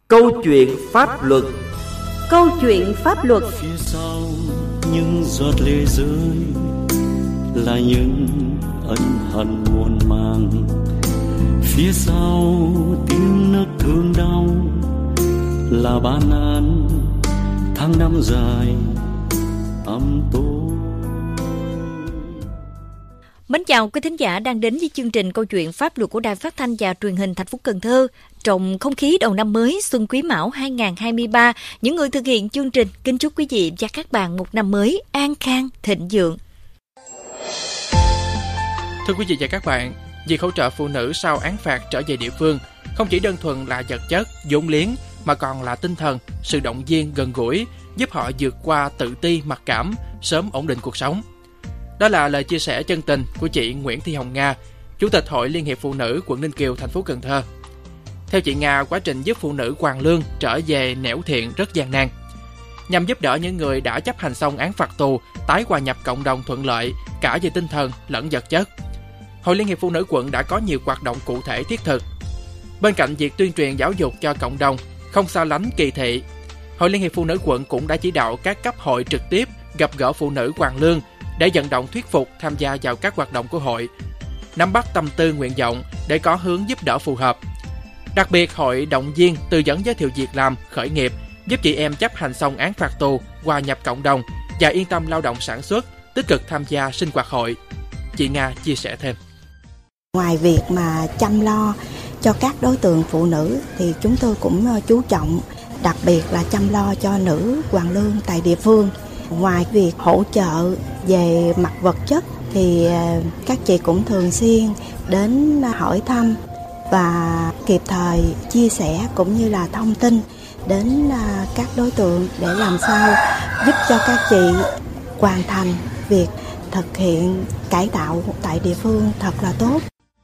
Câu chuyện pháp luật. Câu chuyện pháp luật. Phía sau những giọt lệ rơi là những ân hận muôn màng. Phía sau tiếng nước thương đau là bản án tháng năm dài tăm tối. Mến chào quý thính giả đang đến với chương trình Câu chuyện pháp luật của Đài Phát thanh và Truyền hình thành phố Cần Thơ. Trong không khí đầu năm mới Xuân Quý Mão 2023, những người thực hiện chương trình kính chúc quý vị và các bạn một năm mới an khang, thịnh vượng. Thưa quý vị và các bạn, việc hỗ trợ phụ nữ sau án phạt trở về địa phương không chỉ đơn thuần là vật chất, vốn liếng mà còn là tinh thần, sự động viên gần gũi, giúp họ vượt qua tự ti, mặc cảm, sớm ổn định cuộc sống. Đó là lời chia sẻ chân tình của chị Nguyễn Thị Hồng Nga, Chủ tịch Hội Liên hiệp Phụ nữ quận Ninh Kiều, thành phố Cần Thơ. Theo chị Nga, quá trình giúp phụ nữ hoàn lương trở về nẻo thiện rất gian nan. Nhằm giúp đỡ những người đã chấp hành xong án phạt tù tái hòa nhập cộng đồng thuận lợi cả về tinh thần lẫn vật chất, Hội Liên hiệp Phụ nữ quận đã có nhiều hoạt động cụ thể thiết thực. Bên cạnh việc tuyên truyền giáo dục cho cộng đồng, không xa lánh kỳ thị, Hội Liên hiệp Phụ nữ quận cũng đã chỉ đạo các cấp hội trực tiếp gặp gỡ phụ nữ hoàn lương để vận động thuyết phục tham gia vào các hoạt động của hội, nắm bắt tâm tư nguyện vọng để có hướng giúp đỡ phù hợp. Đặc biệt, hội động viên tư vấn giới thiệu việc làm, khởi nghiệp, giúp chị em chấp hành xong án phạt tù hòa nhập cộng đồng và yên tâm lao động sản xuất, tích cực tham gia sinh hoạt hội. Chị Nga chia sẻ thêm. Ngoài việc mà chăm lo cho các đối tượng phụ nữ thì chúng tôi cũng chú trọng đặc biệt là chăm lo cho nữ hoàn lương tại địa phương. Ngoài việc hỗ trợ về mặt vật chất thì các chị cũng thường xuyên đến hỏi thăm và kịp thời chia sẻ cũng như là thông tin đến các đối tượng để làm sao giúp cho các chị hoàn thành việc thực hiện cải tạo tại địa phương thật là tốt.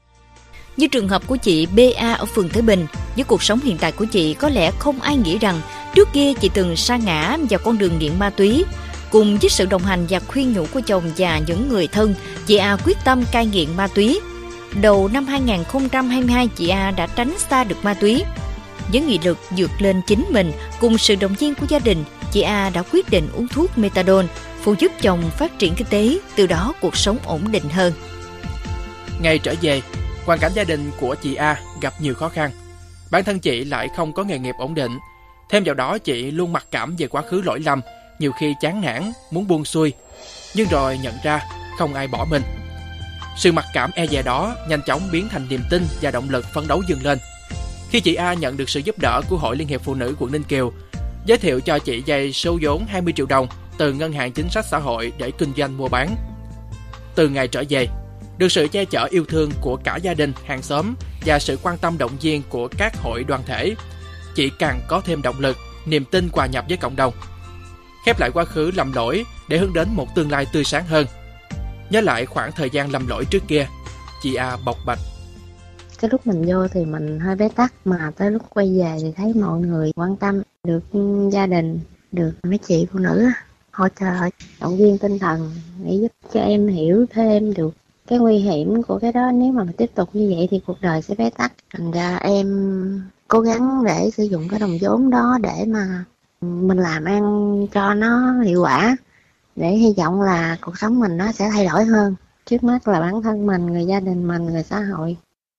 Như trường hợp của chị BA ở phường Thới Bình, với cuộc sống hiện tại của chị có lẽ không ai nghĩ rằng trước kia chị từng sa ngã vào con đường nghiện ma túy. Cùng với sự đồng hành và khuyên nhủ của chồng và những người thân, chị A quyết tâm cai nghiện ma túy. Đầu năm 2022, chị A đã tránh xa được ma túy. Với nghị lực vượt lên chính mình, cùng sự động viên của gia đình, chị A đã quyết định uống thuốc methadone, phụ giúp chồng phát triển kinh tế, từ đó cuộc sống ổn định hơn. Ngày trở về, hoàn cảnh gia đình của chị A gặp nhiều khó khăn. Bản thân chị lại không có nghề nghiệp ổn định. Thêm vào đó, chị luôn mặc cảm về quá khứ lỗi lầm, nhiều khi chán nản, muốn buông xuôi, nhưng rồi nhận ra không ai bỏ mình. Sự mặc cảm e dè đó nhanh chóng biến thành niềm tin và động lực phấn đấu vươn lên. Khi chị A nhận được sự giúp đỡ của Hội Liên hiệp Phụ nữ quận Ninh Kiều, giới thiệu cho chị vay số vốn 20 triệu đồng từ Ngân hàng Chính sách Xã hội để kinh doanh mua bán. Từ ngày trở về, được sự che chở yêu thương của cả gia đình, hàng xóm và sự quan tâm động viên của các hội đoàn thể, chị càng có thêm động lực, niềm tin hòa nhập với cộng đồng. Khép lại quá khứ lầm lỗi để hướng đến một tương lai tươi sáng hơn. Nhớ lại khoảng thời gian lầm lỗi trước kia, chị A bộc bạch. Cái lúc mình vô thì mình hơi bế tắc, mà tới lúc quay về thì thấy mọi người quan tâm, được gia đình, được mấy chị phụ nữ hỗ trợ, động viên tinh thần để giúp cho em hiểu thêm được cái nguy hiểm của cái đó. Nếu mà mình tiếp tục như vậy thì cuộc đời sẽ bế tắc. Thành ra em cố gắng để sử dụng cái đồng vốn đó để mà mình làm ăn cho nó hiệu quả, để hy vọng là cuộc sống mình nó sẽ thay đổi hơn. Trước mắt là bản thân mình, người gia đình mình, người xã hội.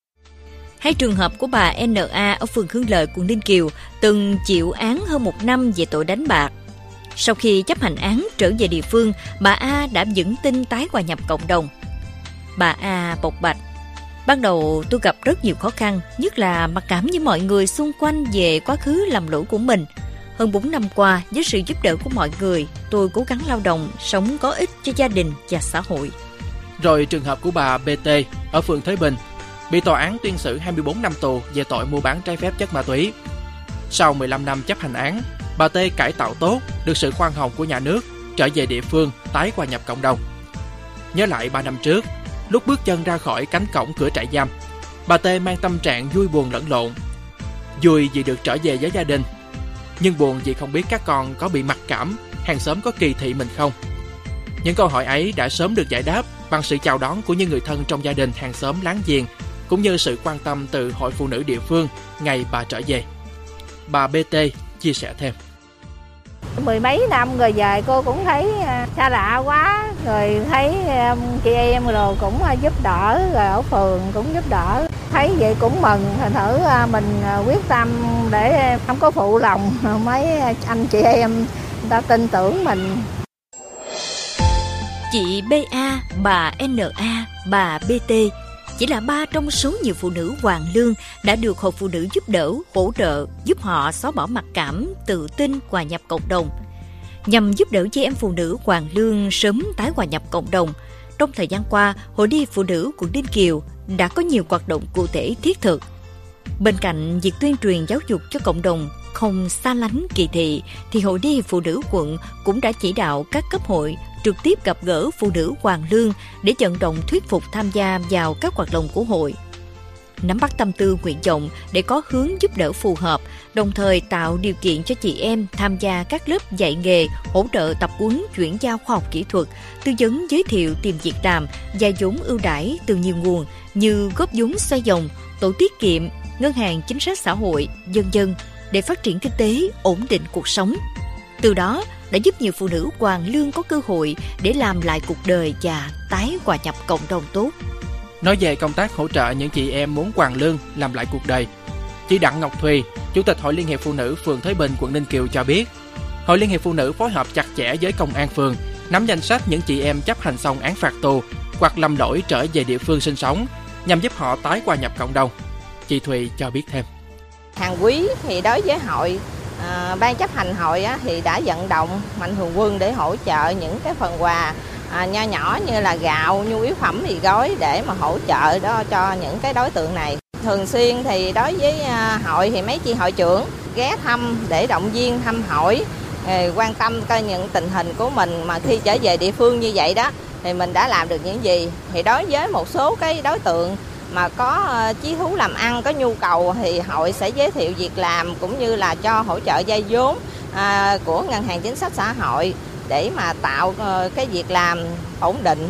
Hay trường hợp của bà NA ở phường Hương Lợi, quận Ninh Kiều, từng chịu án hơn 1 năm về tội đánh bạc. Sau khi chấp hành án trở về địa phương, bà A đã vững tin tái hòa nhập cộng đồng. Bà A bộc bạch: ban đầu tôi gặp rất nhiều khó khăn, nhất là mặc cảm với mọi người xung quanh về quá khứ lầm lỗi của mình. Hơn 4 năm qua, với sự giúp đỡ của mọi người, tôi cố gắng lao động, sống có ích cho gia đình và xã hội. Rồi trường hợp của bà BT ở phường Thới Bình, bị tòa án tuyên xử 24 năm tù về tội mua bán trái phép chất ma túy. Sau 15 năm chấp hành án, bà T cải tạo tốt, được sự khoan hồng của nhà nước, trở về địa phương, tái hòa nhập cộng đồng. Nhớ lại 3 năm trước, lúc bước chân ra khỏi cánh cổng cửa trại giam, bà T mang tâm trạng vui buồn lẫn lộn. Vui vì được trở về với gia đình, nhưng buồn vì không biết các con có bị mặc cảm, hàng xóm có kỳ thị mình không. Những câu hỏi ấy đã sớm được giải đáp bằng sự chào đón của những người thân trong gia đình, hàng xóm láng giềng, cũng như sự quan tâm từ Hội Phụ nữ địa phương ngày bà trở về. bà BT chia sẻ thêm. Mười mấy năm rồi về cô cũng thấy xa lạ quá, rồi thấy chị em rồi cũng giúp đỡ, rồi ở phường cũng giúp đỡ, thấy vậy cũng mừng, thành thử mình quyết tâm để không có phụ lòng mấy anh chị em, người ta tin tưởng mình. Chị BA, bà NA, bà BT chỉ là 3 trong số nhiều phụ nữ hoàn lương đã được Hội Phụ Nữ giúp đỡ, hỗ trợ, giúp họ xóa bỏ mặc cảm, tự tin, hòa nhập cộng đồng. Nhằm giúp đỡ chị em phụ nữ hoàn lương sớm tái hòa nhập cộng đồng, trong thời gian qua, Hội Liên hiệp Phụ nữ quận Ninh Kiều đã có nhiều hoạt động cụ thể thiết thực. Bên cạnh việc tuyên truyền giáo dục cho cộng đồng không xa lánh kỳ thị, thì Hội Liên hiệp Phụ nữ quận cũng đã chỉ đạo các cấp hội trực tiếp gặp gỡ phụ nữ hoàn lương để vận động thuyết phục tham gia vào các hoạt động của hội. Nắm bắt tâm tư nguyện vọng để có hướng giúp đỡ phù hợp, đồng thời tạo điều kiện cho chị em tham gia các lớp dạy nghề, hỗ trợ tập huấn chuyển giao khoa học kỹ thuật, tư vấn giới thiệu tìm việc làm và vốn ưu đãi từ nhiều nguồn như góp vốn xoay vòng, tổ tiết kiệm, ngân hàng chính sách xã hội, v.v. để phát triển kinh tế, ổn định cuộc sống. Từ đó đã giúp nhiều phụ nữ hoàn lương có cơ hội để làm lại cuộc đời và tái hòa nhập cộng đồng tốt. Nói về công tác hỗ trợ những chị em muốn hoàn lương làm lại cuộc đời, chị Đặng Ngọc Thùy, Chủ tịch Hội Liên hiệp Phụ nữ phường Thới Bình, quận Ninh Kiều cho biết, Hội Liên hiệp Phụ nữ phối hợp chặt chẽ với công an phường, nắm danh sách những chị em chấp hành xong án phạt tù hoặc lầm lỗi trở về địa phương sinh sống, nhằm giúp họ tái hòa nhập cộng đồng. Chị Thùy cho biết thêm. Hàng quý thì đối với hội, ban chấp hành hội thì đã vận động mạnh thường quân để hỗ trợ những cái phần quà nho nhỏ như là gạo, nhu yếu phẩm mì gói để mà hỗ trợ đó cho những cái đối tượng này. Thường xuyên thì đối với hội thì mấy chị hội trưởng ghé thăm để động viên thăm hỏi, quan tâm coi những tình hình của mình mà khi trở về địa phương như vậy đó thì mình đã làm được những gì. Thì đối với một số cái đối tượng mà có chí thú làm ăn, có nhu cầu thì hội sẽ giới thiệu việc làm cũng như là cho hỗ trợ vay vốn của ngân hàng chính sách xã hội để mà tạo cái việc làm ổn định.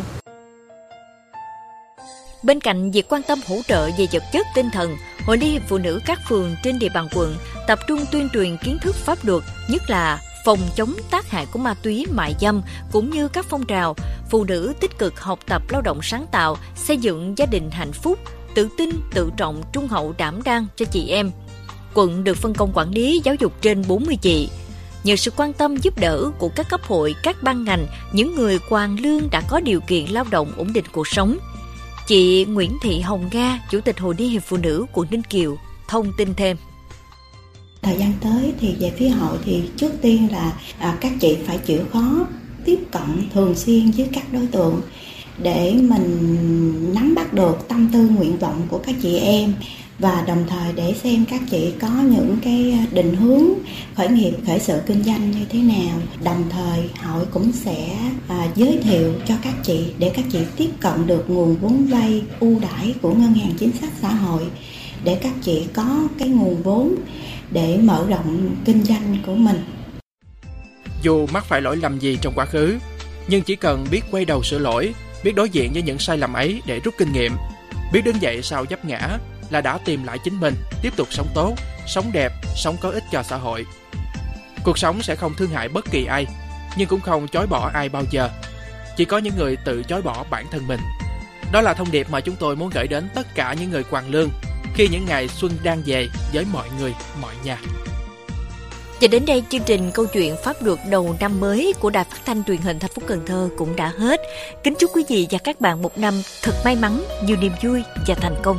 Bên cạnh việc quan tâm hỗ trợ về vật chất tinh thần, Hội Liên hiệp Phụ nữ các phường trên địa bàn quận tập trung tuyên truyền kiến thức pháp luật, nhất là phòng chống tác hại của ma túy, mại dâm, cũng như các phong trào phụ nữ tích cực học tập lao động sáng tạo, xây dựng gia đình hạnh phúc, tự tin, tự trọng, trung hậu, đảm đang cho chị em. Quận được phân công quản lý giáo dục trên 40 chị. Nhờ sự quan tâm giúp đỡ của các cấp hội, các ban ngành, những người hoàn lương đã có điều kiện lao động ổn định cuộc sống. Chị Nguyễn Thị Hồng Nga, Chủ tịch Hội Liên hiệp Phụ nữ quận Ninh Kiều, thông tin thêm. Thời gian tới thì về phía hội thì trước tiên là các chị phải chịu khó tiếp cận thường xuyên với các đối tượng để mình nắm bắt được tâm tư nguyện vọng của các chị em, và đồng thời để xem các chị có những cái định hướng khởi nghiệp, khởi sự kinh doanh như thế nào. Đồng thời hội cũng sẽ giới thiệu cho các chị để các chị tiếp cận được nguồn vốn vay ưu đãi của ngân hàng chính sách xã hội, để các chị có cái nguồn vốn để mở rộng kinh doanh của mình. Dù mắc phải lỗi lầm gì trong quá khứ, nhưng chỉ cần biết quay đầu sửa lỗi, biết đối diện với những sai lầm ấy để rút kinh nghiệm, biết đứng dậy sau vấp ngã là đã tìm lại chính mình, tiếp tục sống tốt, sống đẹp, sống có ích cho xã hội. Cuộc sống sẽ không thương hại bất kỳ ai, nhưng cũng không chối bỏ ai bao giờ. Chỉ có những người tự chối bỏ bản thân mình. Đó là thông điệp mà chúng tôi muốn gửi đến tất cả những người hoàn lương khi những ngày xuân đang về với mọi người, mọi nhà. Và đến đây chương trình Câu chuyện pháp luật đầu năm mới của Đài Phát thanh Truyền hình thành phố Cần Thơ cũng đã hết. Kính chúc quý vị và các bạn một năm thật may mắn, nhiều niềm vui và thành công.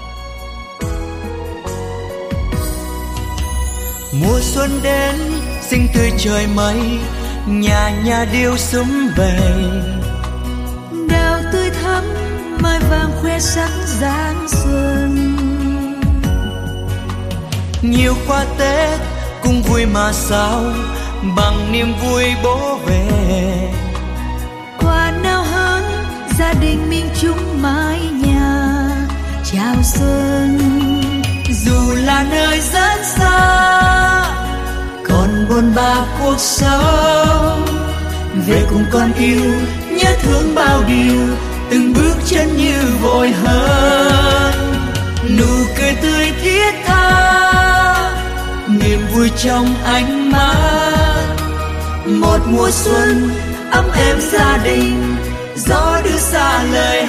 Mùa xuân đến xinh tươi trời mây, nhà nhà điêu sum vầy, đào tươi thắm mai vàng khoe sắc dáng xuân. Nhiều qua Tết cũng vui mà sao, bằng niềm vui bố về. Quà nào hơn gia đình mình chung mái nhà chào xuân. Dù là nơi rất xa, còn bôn ba cuộc sống, về cùng con yêu nhớ thương bao điều, từng bước chân như vội hơn. Nụ cười tươi thiết tha, niềm vui trong ánh mắt. Một mùa xuân ấm êm gia đình, gió đưa xa lời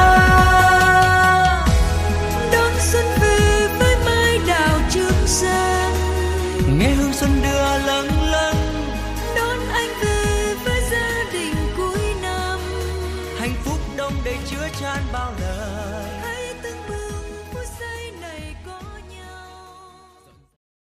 hát. Đón xuân về với mai đào trường giang, nghe hương xuân đưa lâng lâng. đón anh về với gia đình cuối năm, Hạnh phúc đông đầy chứa chan bao lời.